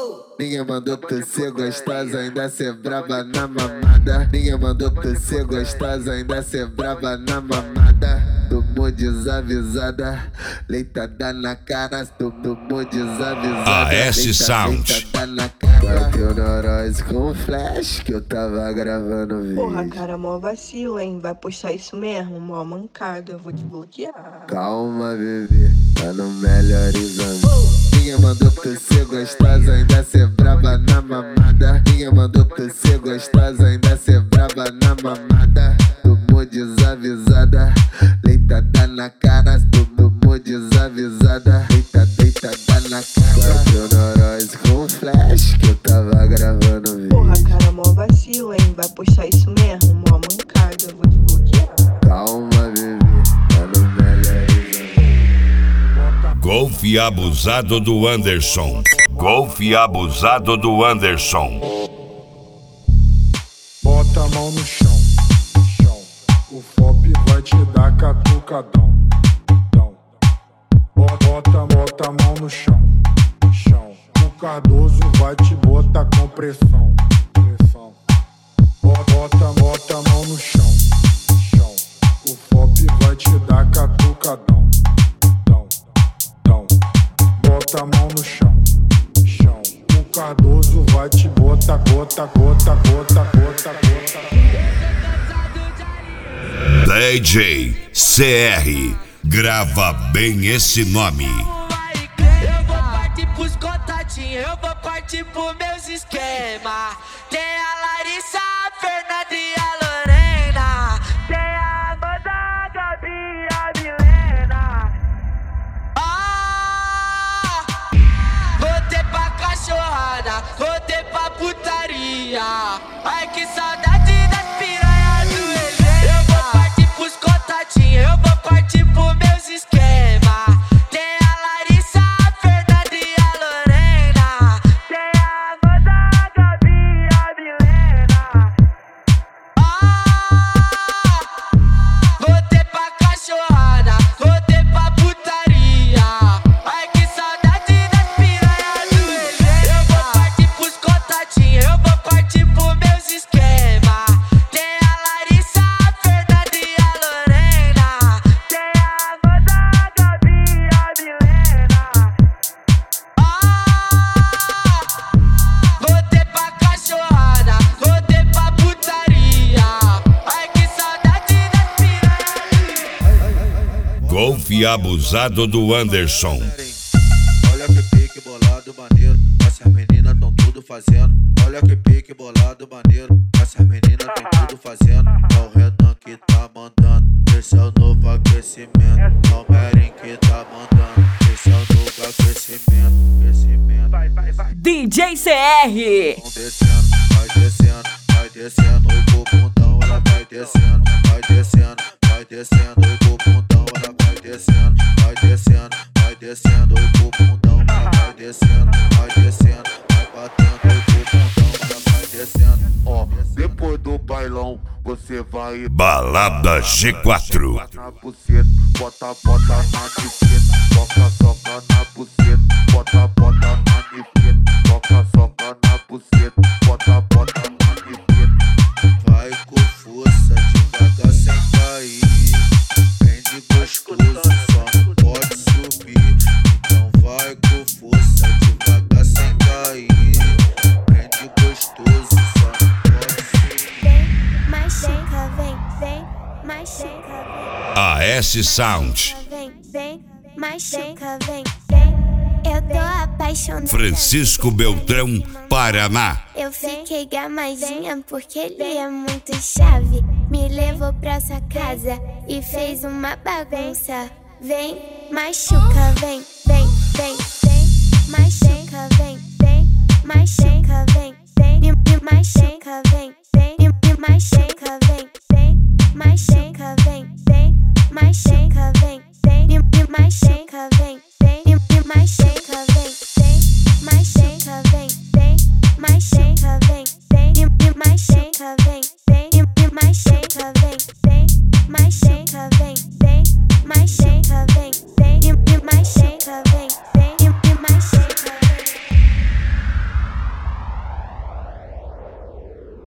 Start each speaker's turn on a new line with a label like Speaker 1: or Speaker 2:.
Speaker 1: Ninguém mandou tu ser gostosa, ainda ser braba na mamada. Ninguém mandou tu ser gostosa, ainda ser braba na mamada. Tomou desavisada, leitada na cara. Tomou desavisada,
Speaker 2: AS Sound.
Speaker 1: leitada na cara. Bateu neurose com flash que eu tava gravando vídeo.
Speaker 3: Porra, cara, mó vacilo, hein? Vai puxar isso mesmo, mó mancada, eu vou te bloquear.
Speaker 1: Calma, bebê, tá no melhor exame. Ninguém mandou tu ser gostosa, ainda ser braba na mamada. Ninguém mandou tu ser gostosa, ainda ser braba na mamada. Tomou desavisada, leitada na cara. Tomou desavisada, leitada na cara. Bateu neurose com flash que eu tava gravando vídeo.
Speaker 3: Porra, cara, mó vacilo, hein? Vai puxar isso mesmo, mó mancada, eu vou te bloquear.
Speaker 1: Calma, bebê, tá no melhor exame.
Speaker 2: Golfe abusado do Anderson. Golfe abusado do Anderson.
Speaker 4: Bota a mão no chão, chão. O FOP vai te dar catucadão. Bota a mão no chão, chão. O Cardoso vai te botar com pressão, pressão. Bota a mão no chão, chão. O FOP vai te dar catucadão. Bota a mão no chão, chão. O Cardoso vai te botar, gota.
Speaker 2: DJ CR, grava bem esse nome.
Speaker 5: Eu vou partir pros contatinhos, eu vou partir pros meus esquemas. Tem a Larissa, a Fernanda e a Lorena. Tem a Amanda, a Gabi e a Milena. Voltei pra cachorrada, voltei pra putaria. Ai que saudade das piranhas do Helena. Eu vou partir pros contatinhos, eu vou partir pros meus esquemas. Tem a Larissa, a Fernanda e a Lorena. Tem a Amanda, a Gabi e a Milena. Voltei pra cachorrada, voltei pra putaria. Ai que saudade das piranhas do Helena. Eu vou partir pros contatinhos, eu vou partir pros meus esquemas. Tem a Larissa, a Fernanda e a Lorena. Tem a Amanda, a Gabi e a Milena. Voltei pra cachorrada, voltei pra putaria. Ai que saudade das piranhas.
Speaker 2: Golfe abusado do Anderson.
Speaker 6: Olha que pique bolado maneiro, essas meninas tão tudo fazendo. Olha que pique bolado maneiro, essas meninas tão tudo fazendo. É o Renan que tá mandando, esse é o novo aquecimento. É o Merin que tá mandando, esse é o novo aquecimento.
Speaker 7: DJ CR.
Speaker 6: Vão descendo, vai descendo, oi pro bundão, ela vai descendo, oi pro bundão, ela vai descendo, oi pro bundão, ela vai descendo, vai batendo, oi pro bundão, ela vai descendo. Ó, depois do bailão, você vai
Speaker 2: Balada G4.
Speaker 6: na buceta, bota na buceta, soca na buceta, bota na buceta, soca na buceta, bota na buceta. Vai com força, devagar sem cair. Prende gostoso, só não pode subir. Então vai com força, devagar sem cair. Prende gostoso, só não pode subir.
Speaker 8: Vem, machuca, vem, machuca, vem.
Speaker 2: AS Sound.
Speaker 8: Vem, machuca, vem. Eu tô apaixonada.
Speaker 2: Francisco Beltrão, Paraná.
Speaker 8: Eu fiquei gamadinha porque ele é muito chave. Me levou pra sua casa e fez uma bagunça. Vem, machuca, vem, machuca, vem.